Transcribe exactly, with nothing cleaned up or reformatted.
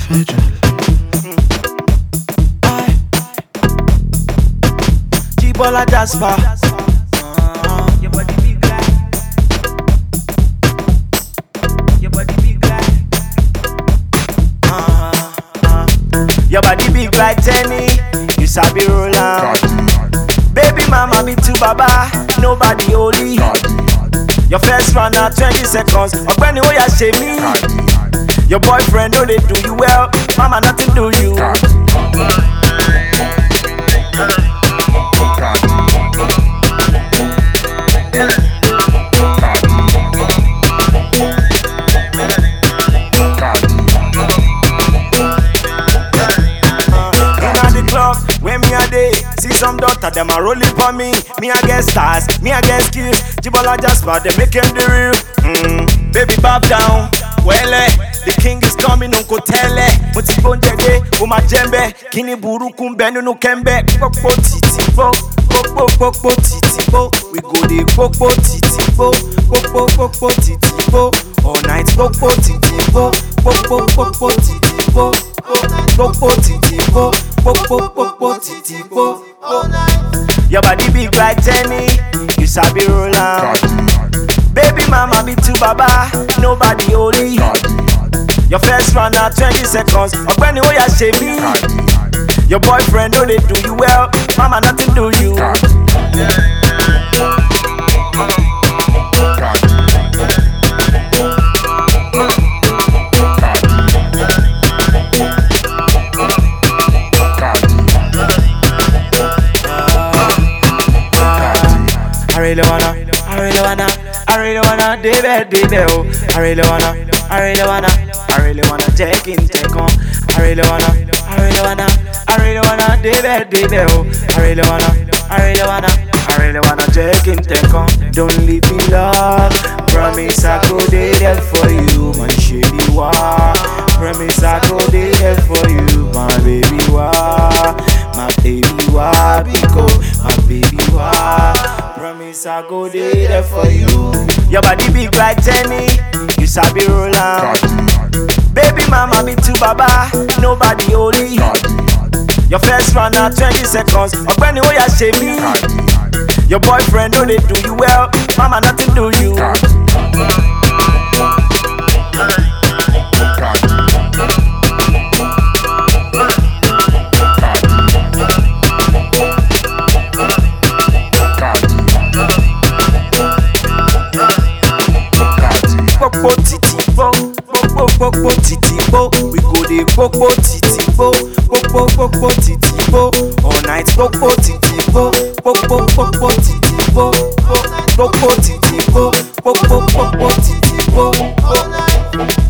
pigeon. G-Bola Jasper. Your body big like. Your body big like. Uh, uh. Your body big like Jenny. You sabi roll on. Baby mama be too baba. Nobody holy. Your first round now twenty seconds. Ogbeni Oya shame me. Your boyfriend know they do you well. Mama nothing do you. When me a day, see some daughter, them a rolling for me. Me a get stars, me a get skills. G-Bola Jasper, they make him the real. Mm. Baby, bob down. Well, eh, the king is coming, Uncle Tele. Muti bonjede, uma jembe. Kini buru kumbenu no kembe. Popo titi bo, popo popo titi bo. We go the popo titi bo, popo popo titi bo. All night popo titi bo, popo popo titi bo. Popo titi bo, popo popo titi bo. Your body big like Jenny, you sabi roll on. Baby mama be too baba, nobody holy. Your first round now twenty seconds. Ogbeni Oya shame me. Your boyfriend know they do you well. Mama nothing do you. I really wanna, I really wanna, I really wanna, David, David, oh. I really wanna, I really wanna, I really wanna take in, take on. I really wanna, I really wanna, I really wanna, David, David, oh. I really wanna, I really wanna, I really wanna take in, take on. Don't leave me, love. Promise I go there for you, my shady wa. Promise I go there for you, my baby wa, my baby wa, because my baby wa. Promise I go there for you. Your body big like Jenny, you sabi roll on. Baby mama be too baba, nobody holy. Your first round now twenty seconds. Ogbeni Oya shame me. Your boyfriend know they do you well. Mama nothing do you. Popo titi bo, popo popo titi bo. We go the popo titi bo, popo popo titi bo. All night popo titi bo, popo popo titi bo, popo titi bo, popo popo titi bo.